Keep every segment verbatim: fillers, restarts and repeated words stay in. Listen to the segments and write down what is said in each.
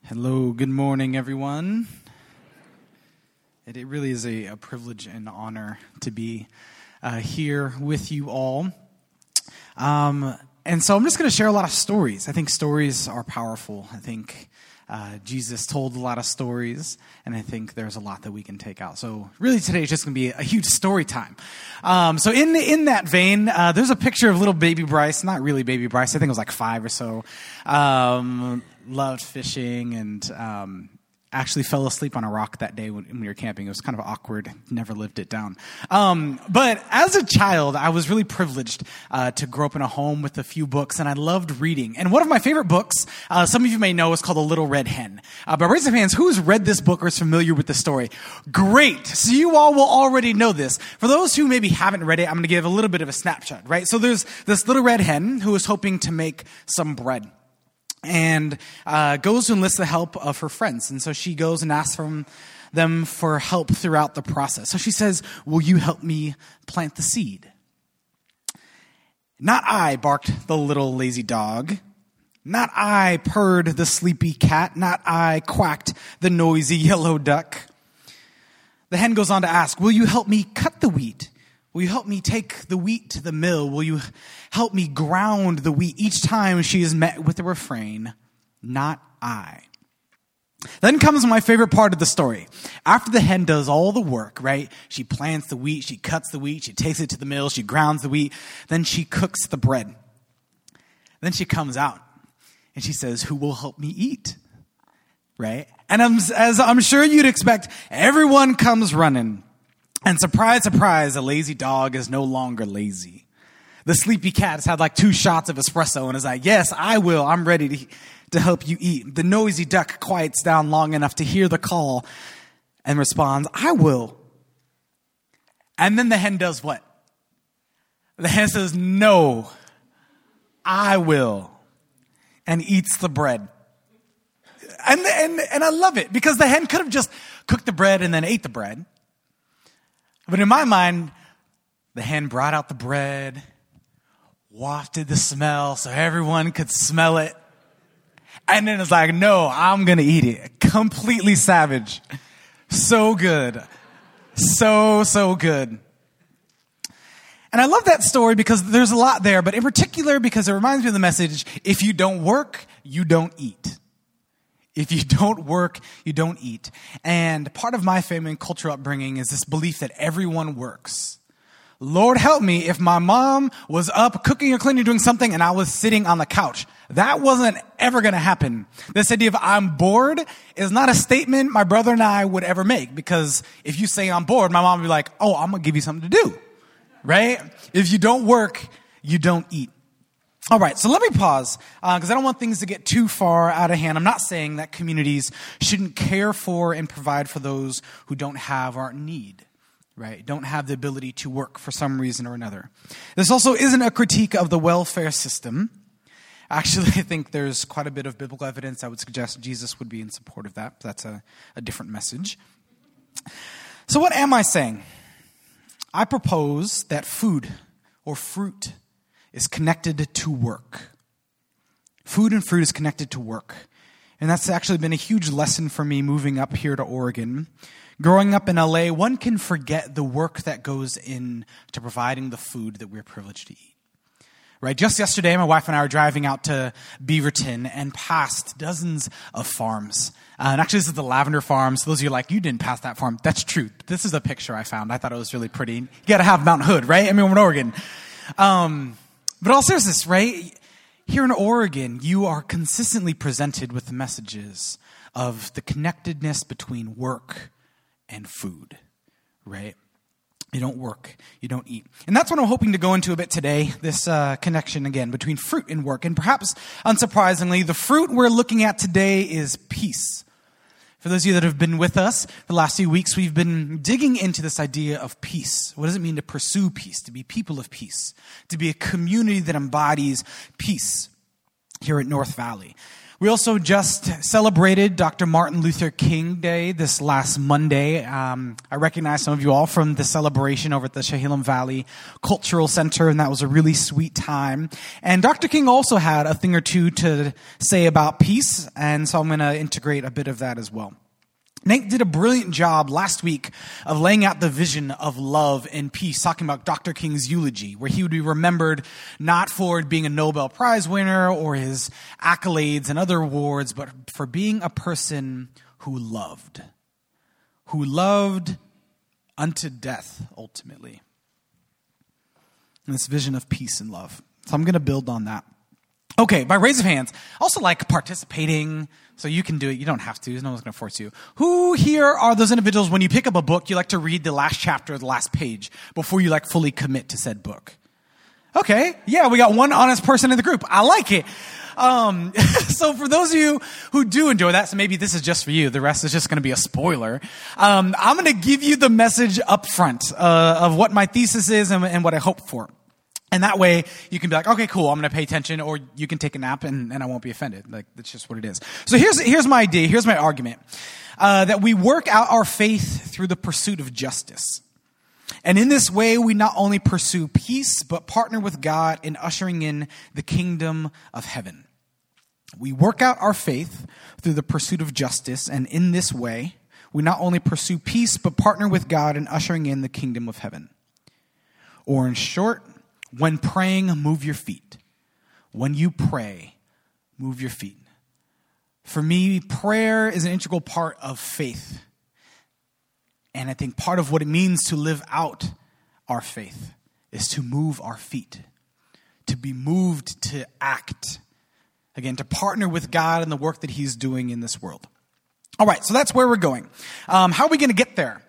Hello, good morning, everyone. It, it really is a, a privilege and honor to be uh, here with you all. Um, and so I'm just going to share a lot of stories. I think stories are powerful. I think uh, Jesus told a lot of stories, and I think there's a lot that we can take out. So really today is just going to be a huge story time. Um, so in in that vein, uh, there's a picture of little baby Bryce, not really baby Bryce, I think it was like five or so. Um Loved fishing and um, actually fell asleep on a rock that day when, when we were camping. It was kind of awkward. Never lived it down. Um, but as a child, I was really privileged uh, to grow up in a home with a few books, and I loved reading. And one of my favorite books, uh, some of you may know, is called The Little Red Hen. Uh, but raise your hands, who's read this book or is familiar with the story? Great. So you all will already know this. For those who maybe haven't read it, I'm going to give a little bit of a snapshot, right? So there's this little red hen who is hoping to make some bread. And uh, goes to enlist the help of her friends. And so she goes and asks from them for help throughout the process. So she says, "Will you help me plant the seed?" "Not I," barked the little lazy dog. "Not I," purred the sleepy cat. "Not I," quacked the noisy yellow duck. The hen goes on to ask, "Will you help me cut the wheat? Will you help me take the wheat to the mill? Will you help me ground the wheat?" Each time she is met with the refrain, "Not I." Then comes my favorite part of the story. After the hen does all the work, right? She plants the wheat, she cuts the wheat, she takes it to the mill, she grounds the wheat, then she cooks the bread. Then she comes out and she says, "Who will help me eat?" Right? And I'm, as I'm sure you'd expect, everyone comes running. And surprise, surprise, the lazy dog is no longer lazy. The sleepy cat has had like two shots of espresso and is like, "Yes, I will. I'm ready to, to help you eat." The noisy duck quiets down long enough to hear the call and responds, "I will." And then the hen does what? The hen says, "No, I will," and eats the bread. And, and, and I love it because the hen could have just cooked the bread and then ate the bread. But in my mind, the hen brought out the bread, wafted the smell so everyone could smell it. And then it's like, "No, I'm going to eat it." Completely savage. So good. So, so good. And I love that story because there's a lot there, but in particular because it reminds me of the message, if you don't work, you don't eat. If you don't work, you don't eat. And part of my family and cultural upbringing is this belief that everyone works. Lord help me if my mom was up cooking or cleaning, doing something, and I was sitting on the couch. That wasn't ever going to happen. This idea of "I'm bored" is not a statement my brother and I would ever make. Because if you say "I'm bored," my mom would be like, "Oh, I'm going to give you something to do." Right? If you don't work, you don't eat. All right, so let me pause because uh, I don't want things to get too far out of hand. I'm not saying that communities shouldn't care for and provide for those who don't have or need, right? Don't have the ability to work for some reason or another. This also isn't a critique of the welfare system. Actually, I think there's quite a bit of biblical evidence I would suggest Jesus would be in support of that. That's a, a different message. So what am I saying? I propose that food or fruit is connected to work. Food and fruit is connected to work. And that's actually been a huge lesson for me moving up here to Oregon. Growing up in L A, one can forget the work that goes into providing the food that we're privileged to eat. Right? Just yesterday, my wife and I were driving out to Beaverton and passed dozens of farms. Uh, and actually, this is the lavender farm. So those of you are like, "You didn't pass that farm." That's true. This is a picture I found. I thought it was really pretty. You got to have Mount Hood, right? I mean, we're in Oregon. Um... But all seriousness, right? Here in Oregon, you are consistently presented with the messages of the connectedness between work and food, right? You don't work, you don't eat. And that's what I'm hoping to go into a bit today, this uh, connection, again, between fruit and work. And perhaps, unsurprisingly, the fruit we're looking at today is peace. For those of you that have been with us for the last few weeks, we've been digging into this idea of peace. What does it mean to pursue peace, to be people of peace, to be a community that embodies peace here at North Valley? We also just celebrated Doctor Martin Luther King Day this last Monday. Um, I recognize some of you all from the celebration over at the Chehalem Valley Cultural Center, and that was a really sweet time. And Doctor King also had a thing or two to say about peace, and so I'm going to integrate a bit of that as well. Nate did a brilliant job last week of laying out the vision of love and peace, talking about Doctor King's eulogy, where he would be remembered not for being a Nobel Prize winner or his accolades and other awards, but for being a person who loved, who loved unto death, ultimately. And this vision of peace and love. So I'm going to build on that. Okay, by raise of hands, also like participating, so you can do it. You don't have to. No one's going to force you. Who here are those individuals, when you pick up a book, you like to read the last chapter or the last page before you like fully commit to said book? Okay, yeah, we got one honest person in the group. I like it. Um, so for those of you who do enjoy that, so maybe this is just for you. The rest is just going to be a spoiler. Um, I'm going to give you the message up front uh, of what my thesis is and, and what I hope for. And that way you can be like, okay, cool, I'm going to pay attention, or you can take a nap and, and I won't be offended. Like, that's just what it is. So here's, here's my idea. Here's my argument. Uh, that we work out our faith through the pursuit of justice. And in this way, we not only pursue peace, but partner with God in ushering in the kingdom of heaven. We work out our faith through the pursuit of justice. And in this way, we not only pursue peace, but partner with God in ushering in the kingdom of heaven. Or in short, when praying, move your feet. When you pray, move your feet. For me, prayer is an integral part of faith. And I think part of what it means to live out our faith is to move our feet, to be moved to act. Again, to partner with God in the work that he's doing in this world. All right, so that's where we're going. Um, how are we going to get there?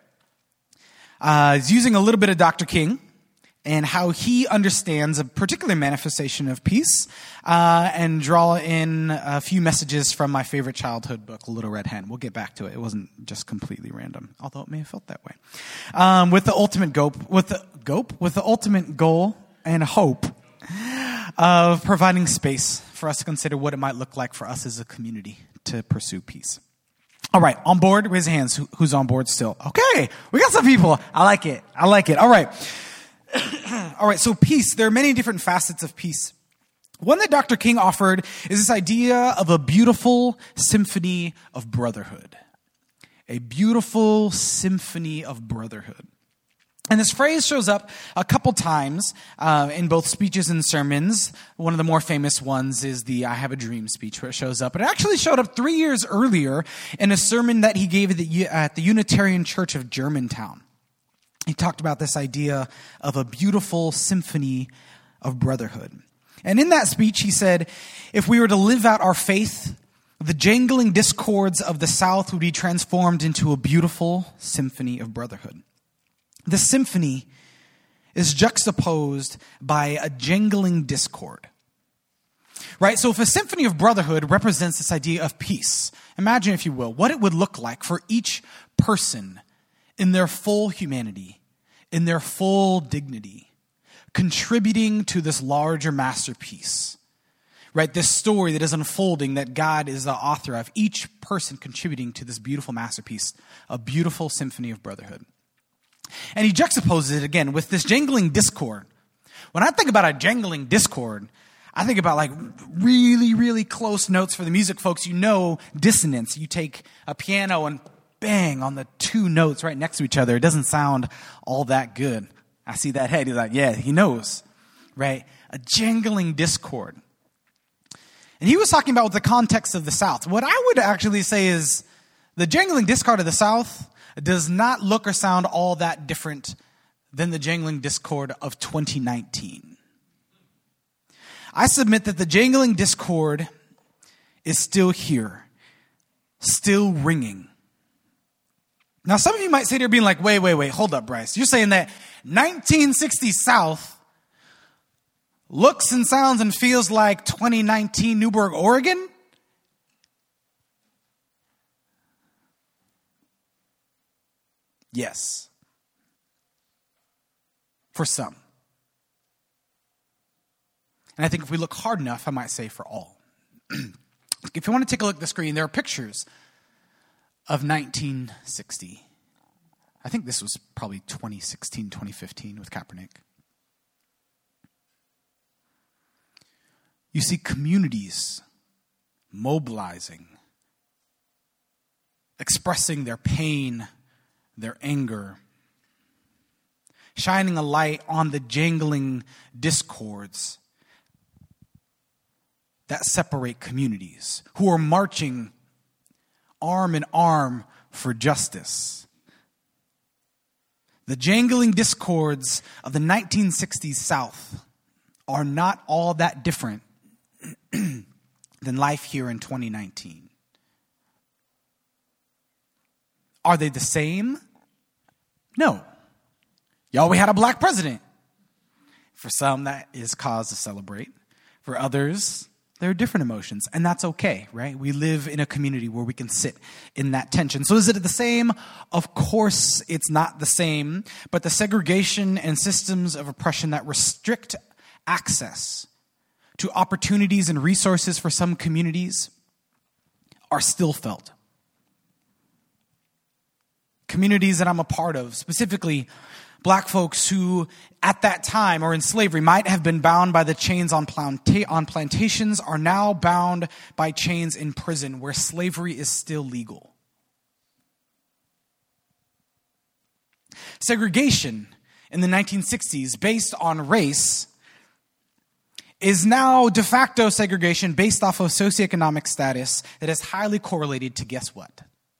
Uh, it's using a little bit of Doctor King and how he understands a particular manifestation of peace, uh, and draw in a few messages from my favorite childhood book, Little Red Hen. We'll get back to it. It wasn't just completely random, although it may have felt that way. Um, with the ultimate gope, with the gope, with the ultimate goal and hope of providing space for us to consider what it might look like for us as a community to pursue peace. All right, on board? Raise your hands. Who, who's on board still? Okay, we got some people. I like it. I like it. All right. All right, so peace. There are many different facets of peace. One that Doctor King offered is this idea of a beautiful symphony of brotherhood. A beautiful symphony of brotherhood. And this phrase shows up a couple times uh, in both speeches and sermons. One of the more famous ones is the I Have a Dream speech, where it shows up. But it actually showed up three years earlier in a sermon that he gave at the, at the Unitarian Church of Germantown. He talked about this idea of a beautiful symphony of brotherhood. And in that speech, he said, if we were to live out our faith, the jangling discords of the South would be transformed into a beautiful symphony of brotherhood. The symphony is juxtaposed by a jangling discord. Right? So if a symphony of brotherhood represents this idea of peace, imagine, if you will, what it would look like for each person in their full humanity, in their full dignity, contributing to this larger masterpiece. Right? This story that is unfolding, that God is the author of, each person contributing to this beautiful masterpiece, a beautiful symphony of brotherhood. And he juxtaposes it again with this jangling discord. When I think about a jangling discord, I think about like really, really close notes. For the music folks, you know dissonance. You take a piano and bang on the two notes right next to each other. It doesn't sound all that good. I see that head. He's like, yeah, he knows, right? A jangling discord. And he was talking about the context of the South. What I would actually say is the jangling discord of the South does not look or sound all that different than the jangling discord of twenty nineteen. I submit that the jangling discord is still here, still ringing. Now, some of you might sit here being like, wait, wait, wait, hold up, Bryce. You're saying that nineteen sixty South looks and sounds and feels like twenty nineteen Newberg, Oregon? Yes. For some. And I think if we look hard enough, I might say for all. If you want to take a look at the screen, there are pictures of nineteen sixty. I think this was probably twenty sixteen, twenty fifteen with Kaepernick. You see communities mobilizing, expressing their pain, their anger, shining a light on the jangling discords that separate communities, who are marching arm in arm for justice. The jangling discords of the nineteen sixties South are not all that different than life here in twenty nineteen. Are they the same? No. Y'all, we had a black president. For some, that is cause to celebrate. For others, there are different emotions, and that's okay, right? We live in a community where we can sit in that tension. So is it the same? Of course it's not the same, but the segregation and systems of oppression that restrict access to opportunities and resources for some communities are still felt. Communities that I'm a part of, specifically black folks who at that time or in slavery might have been bound by the chains on, planta- on plantations, are now bound by chains in prison where slavery is still legal. Segregation in the nineteen sixties based on race is now de facto segregation based off of socioeconomic status that is highly correlated to, guess what?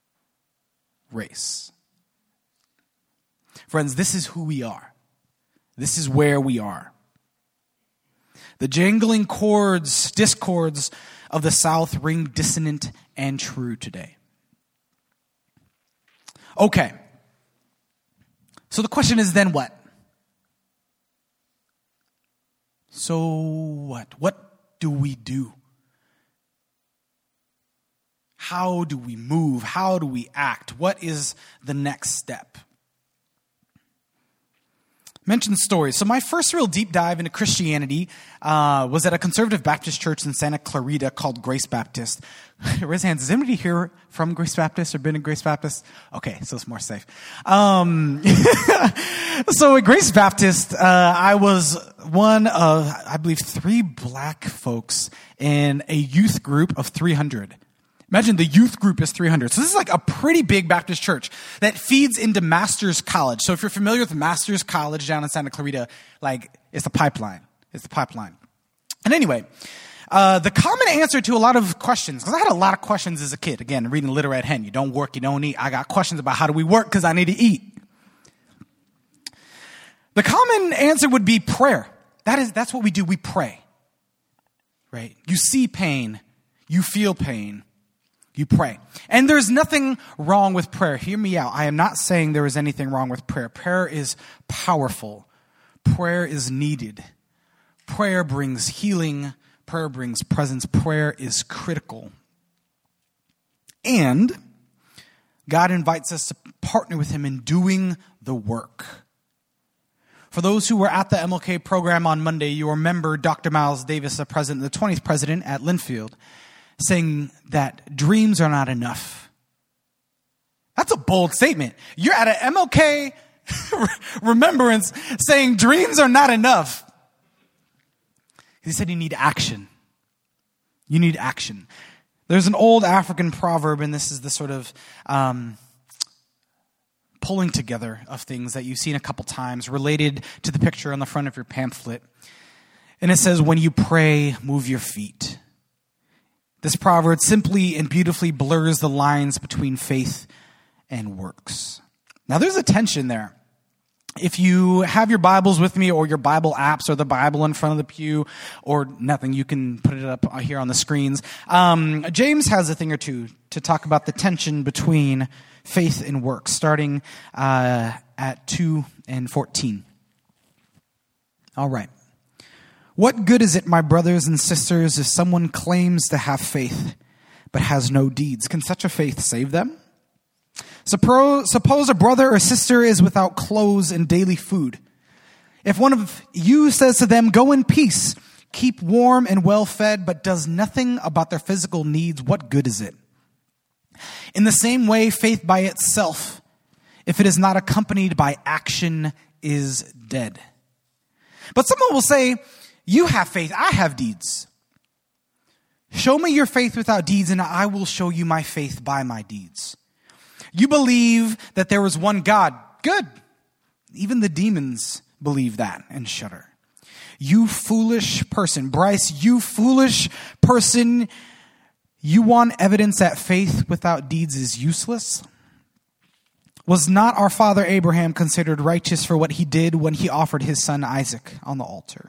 Race. Friends, this is who we are. This is where we are. The jangling chords, discords of the South ring dissonant and true today. Okay. So the question is then what? So what? What do we do? How do we move? How do we act? What is the next step? Mention stories. So my first real deep dive into Christianity uh, was at a conservative Baptist church in Santa Clarita called Grace Baptist. Raise hands. Is anybody here from Grace Baptist or been in Grace Baptist? Okay, so it's more safe. Um, so at Grace Baptist, uh, I was one of, I believe, three black folks in a youth group of three hundred. Imagine the youth group is three hundred. So this is like a pretty big Baptist church that feeds into Masters College. So if you're familiar with Masters College down in Santa Clarita, like it's the pipeline. It's the pipeline. And anyway, uh, the common answer to a lot of questions, because I had a lot of questions as a kid. Again, reading Little Red Hen. You don't work, you don't eat. I got questions about how do we work because I need to eat. The common answer would be prayer. That is, that's what we do. We pray. Right? You see pain. You feel pain. You pray. And there's nothing wrong with prayer. Hear me out. I am not saying there is anything wrong with prayer. Prayer is powerful. Prayer is needed. Prayer brings healing. Prayer brings presence. Prayer is critical. And God invites us to partner with him in doing the work. For those who were at the M L K program on Monday, you remember Doctor Miles Davis, the president, the twentieth president at Linfield, saying that dreams are not enough. That's a bold statement. You're at an M L K remembrance saying dreams are not enough. He said you need action. You need action. There's an old African proverb, and this is the sort of um, pulling together of things that you've seen a couple times related to the picture on the front of your pamphlet. And it says, when you pray, move your feet. This proverb simply and beautifully blurs the lines between faith and works. Now, there's a tension there. If you have your Bibles with me or your Bible apps or the Bible in front of the pew or nothing, you can put it up here on the screens. Um, James has a thing or two to talk about the tension between faith and works, starting uh, at two and fourteen. All right. What good is it, my brothers and sisters, if someone claims to have faith but has no deeds? Can such a faith save them? Suppose, suppose a brother or sister is without clothes and daily food. If one of you says to them, go in peace, keep warm and well fed, but does nothing about their physical needs, what good is it? In the same way, faith by itself, if it is not accompanied by action, is dead. But someone will say, you have faith, I have deeds. Show me your faith without deeds, and I will show you my faith by my deeds. You believe that there is one God. Good. Even the demons believe that and shudder. You foolish person. Bryce, you foolish person. You want evidence that faith without deeds is useless? Was not our father Abraham considered righteous for what he did when he offered his son Isaac on the altar?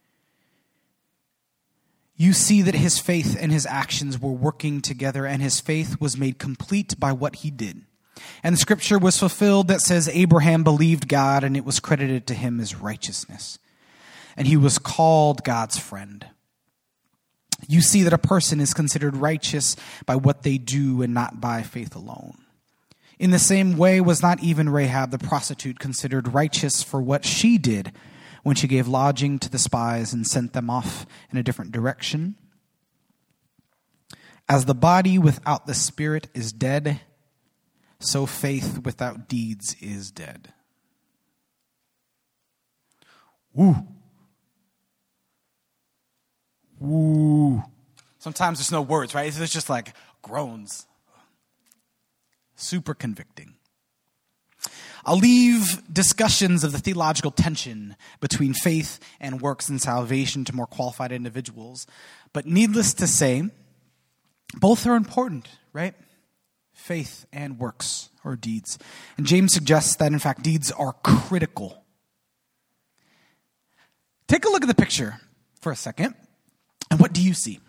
You see that his faith and his actions were working together, and his faith was made complete by what he did. And the scripture was fulfilled that says Abraham believed God, and it was credited to him as righteousness. And he was called God's friend. You see that a person is considered righteous by what they do and not by faith alone. In the same way, was not even Rahab the prostitute considered righteous for what she did when she gave lodging to the spies and sent them off in a different direction? As the body without the spirit is dead, so faith without deeds is dead. Woo. Woo. Sometimes there's no words, right? It's just like groans. Super convicting. I'll leave discussions of the theological tension between faith and works and salvation to more qualified individuals. But needless to say, both are important, right? Faith and works or deeds. And James suggests that, in fact, deeds are critical. Take a look at the picture for a second. And what do you see?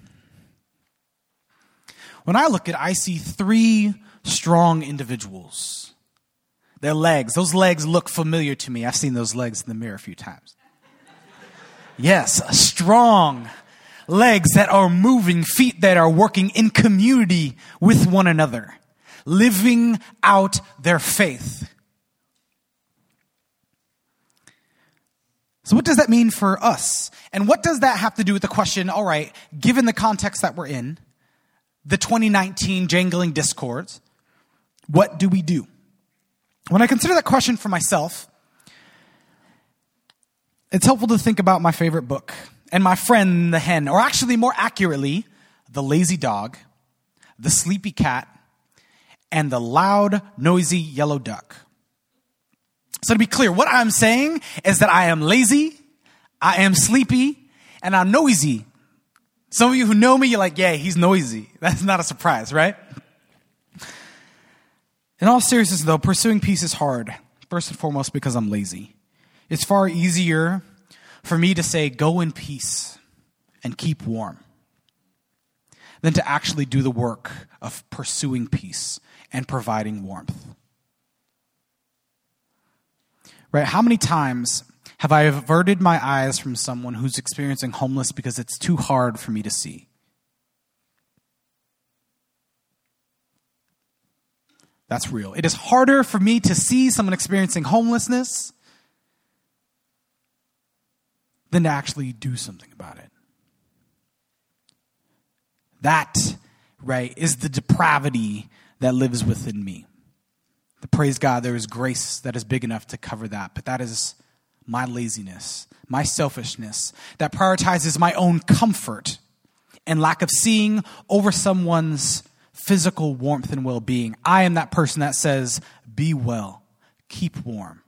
When I look at it, I see three strong individuals. Their legs, those legs look familiar to me. I've seen those legs in the mirror a few times. Yes, strong legs that are moving, feet that are working in community with one another, living out their faith. So what does that mean for us? And what does that have to do with the question, all right, given the context that we're in, the twenty nineteen jangling discords, what do we do? When I consider that question for myself, it's helpful to think about my favorite book and my friend the hen, or actually more accurately, the lazy dog, the sleepy cat, and the loud, noisy yellow duck. So to be clear, what I'm saying is that I am lazy, I am sleepy, and I'm noisy. Some of you who know me, you're like, yeah, he's noisy. That's not a surprise, right? In all seriousness, though, pursuing peace is hard, first and foremost because I'm lazy. It's far easier for me to say, go in peace and keep warm, than to actually do the work of pursuing peace and providing warmth. Right? How many times have I averted my eyes from someone who's experiencing homelessness because it's too hard for me to see? That's real. It is harder for me to see someone experiencing homelessness than to actually do something about it. That, right, is the depravity that lives within me. But praise God, there is grace that is big enough to cover that. But that is my laziness, my selfishness, that prioritizes my own comfort and lack of seeing over someone's physical warmth and well-being. I am that person that says, be well, keep warm.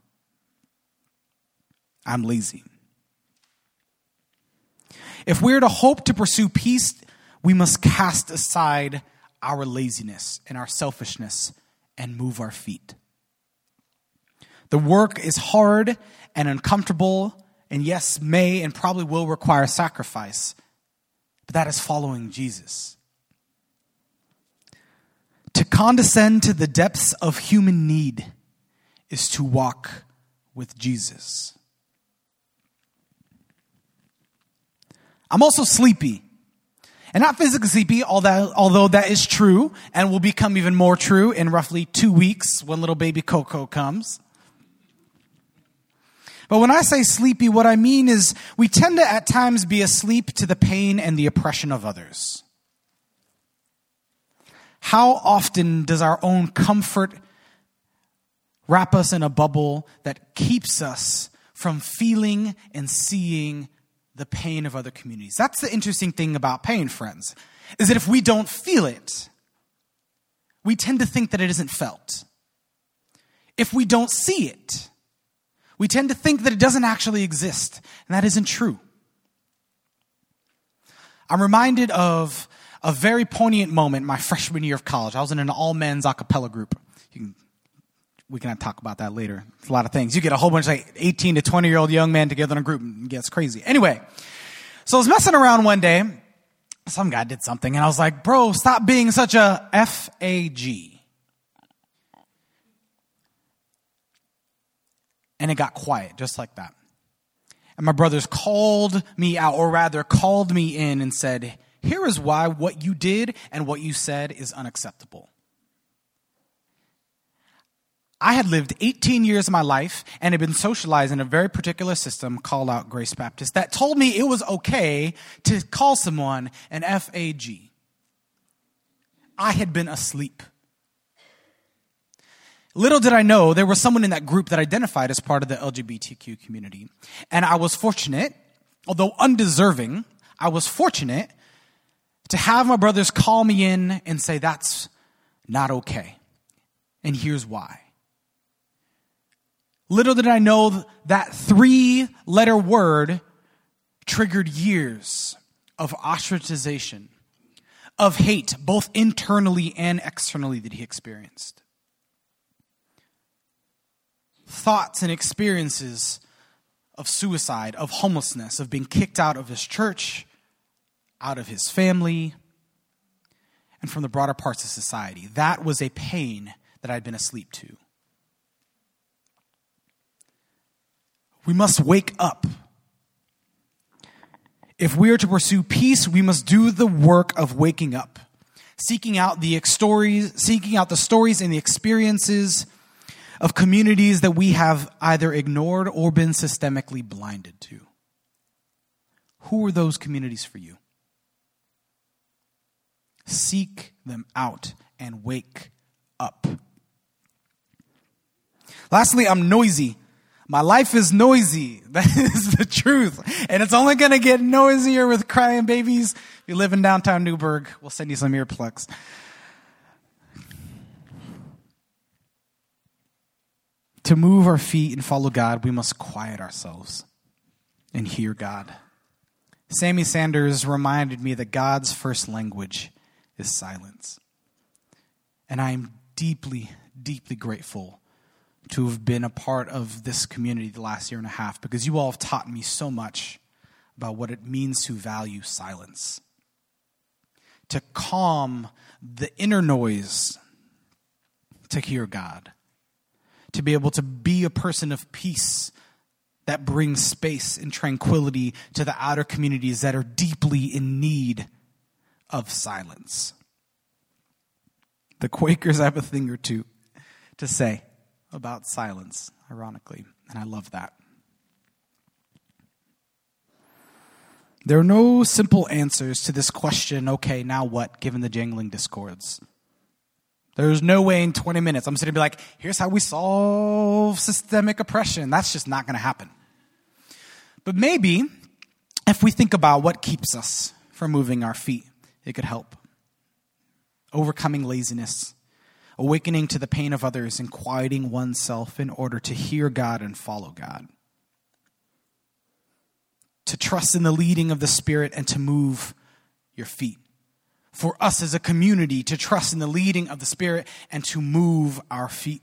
I'm lazy. If we're to hope to pursue peace, we must cast aside our laziness and our selfishness and move our feet. The work is hard and uncomfortable, and yes, may and probably will require sacrifice, but that is following Jesus. To condescend to the depths of human need is to walk with Jesus. I'm also sleepy. And not physically sleepy, although that is true and will become even more true in roughly two weeks when little baby Coco comes. But when I say sleepy, what I mean is we tend to at times be asleep to the pain and the oppression of others. How often does our own comfort wrap us in a bubble that keeps us from feeling and seeing the pain of other communities? That's the interesting thing about pain, friends, is that if we don't feel it, we tend to think that it isn't felt. If we don't see it, we tend to think that it doesn't actually exist, and that isn't true. I'm reminded of a very poignant moment my freshman year of college. I was in an all-men's a cappella group. You can, we can talk about that later. It's a lot of things. You get a whole bunch of like eighteen to twenty-year-old young men together in a group, and it gets crazy. Anyway, so I was messing around one day. Some guy did something, and I was like, bro, stop being such a F A G. And it got quiet, just like that. And my brothers called me out, or rather called me in and said, here is why what you did and what you said is unacceptable. I had lived eighteen years of my life and had been socialized in a very particular system called out Grace Baptist that told me it was okay to call someone an F A G. I had been asleep. Little did I know there was someone in that group that identified as part of the L G B T Q community. And I was fortunate, although undeserving, I was fortunate to have my brothers call me in and say, that's not okay. And here's why. Little did I know that three-letter word triggered years of ostracization, of hate, both internally and externally that he experienced. Thoughts and experiences of suicide, of homelessness, of being kicked out of his church, out of his family, and from the broader parts of society. That was a pain that I'd been asleep to. We must wake up. If we are to pursue peace, we must do the work of waking up, seeking out the stories, seeking out the stories and the experiences of communities that we have either ignored or been systemically blinded to. Who are those communities for you? Seek them out and wake up. Lastly, I'm noisy. My life is noisy. That is the truth. And it's only going to get noisier with crying babies. If you live in downtown Newburgh, we'll send you some earplugs. To move our feet and follow God, we must quiet ourselves and hear God. Sammy Sanders reminded me that God's first language is silence. And I am deeply, deeply grateful to have been a part of this community the last year and a half, because you all have taught me so much about what it means to value silence, to calm the inner noise, to hear God, to be able to be a person of peace that brings space and tranquility to the outer communities that are deeply in need of silence. The Quakers have a thing or two to say about silence, ironically, and I love that. There are no simple answers to this question, okay, now what, given the jangling discords. There's no way in twenty minutes I'm sitting to be like, here's how we solve systemic oppression. That's just not going to happen. But maybe if we think about what keeps us from moving our feet, it could help. Overcoming laziness, awakening to the pain of others, and quieting oneself in order to hear God and follow God. To trust in the leading of the Spirit and to move your feet. For us as a community to trust in the leading of the Spirit and to move our feet.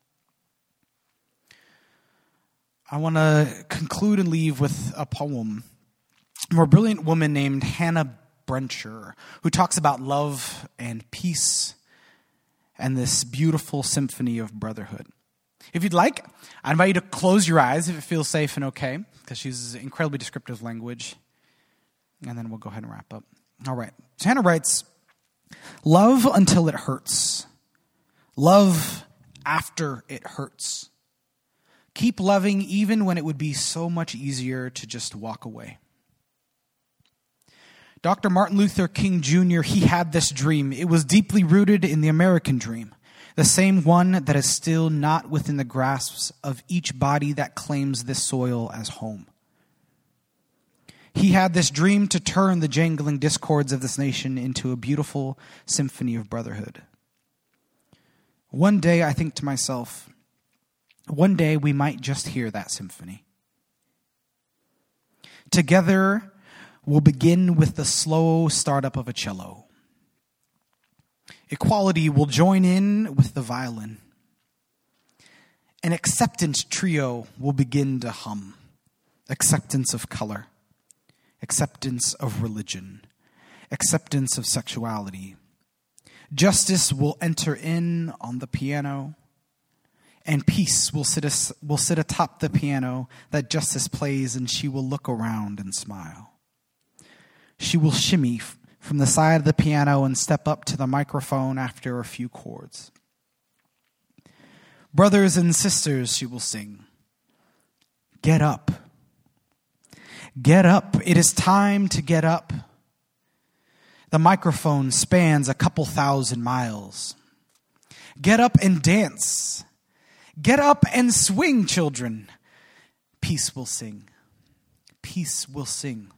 I want to conclude and leave with a poem from a brilliant woman named Hannah Brencher, who talks about love and peace and this beautiful symphony of brotherhood. If you'd like, I invite you to close your eyes if it feels safe and okay, because she's incredibly descriptive language. And then we'll go ahead and wrap up. All right. So Hannah writes, love until it hurts. Love after it hurts. Keep loving even when it would be so much easier to just walk away. Doctor Martin Luther King Junior, he had this dream. It was deeply rooted in the American dream, the same one that is still not within the grasps of each body that claims this soil as home. He had this dream to turn the jangling discords of this nation into a beautiful symphony of brotherhood. One day, I think to myself, one day we might just hear that symphony. Together, we'll begin with the slow startup of a cello. Equality will join in with the violin. An acceptance trio will begin to hum. Acceptance of color. Acceptance of religion. Acceptance of sexuality. Justice will enter in on the piano. And peace will sit, as, will sit atop the piano that justice plays, and she will look around and smile. She will shimmy f- from the side of the piano and step up to the microphone after a few chords. Brothers and sisters, she will sing. Get up. Get up. It is time to get up. The microphone spans a couple thousand miles. Get up and dance. Get up and swing, children. Peace will sing. Peace will sing.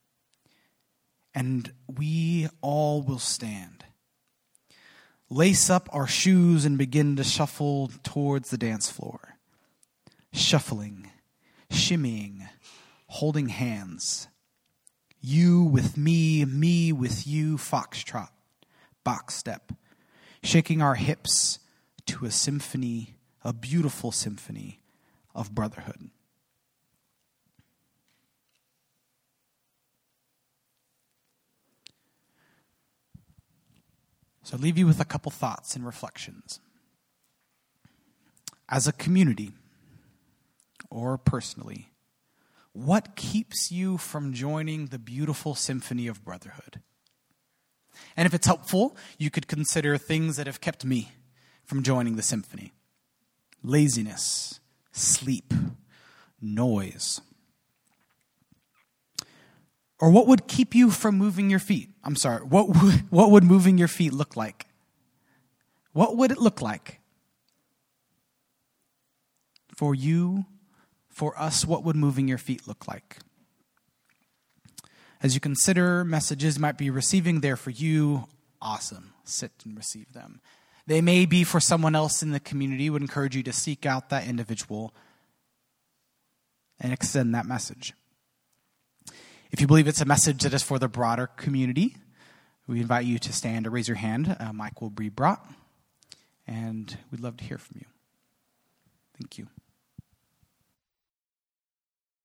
And we all will stand. Lace up our shoes and begin to shuffle towards the dance floor. Shuffling, shimmying, holding hands. You with me, me with you, foxtrot, box step. Shaking our hips to a symphony, a beautiful symphony of brotherhood. So I'll leave you with a couple thoughts and reflections. As a community, or personally, what keeps you from joining the beautiful symphony of brotherhood? And if it's helpful, you could consider things that have kept me from joining the symphony. Laziness, sleep, noise. Or what would keep you from moving your feet? I'm sorry, what would, what would moving your feet look like? What would it look like? For you, for us, what would moving your feet look like? As you consider messages might be receiving there for you, awesome. Sit and receive them. They may be for someone else in the community. Would encourage you to seek out that individual and extend that message. If you believe it's a message that is for the broader community, we invite you to stand or raise your hand. Uh, Mike will be brought, and we'd love to hear from you. Thank you.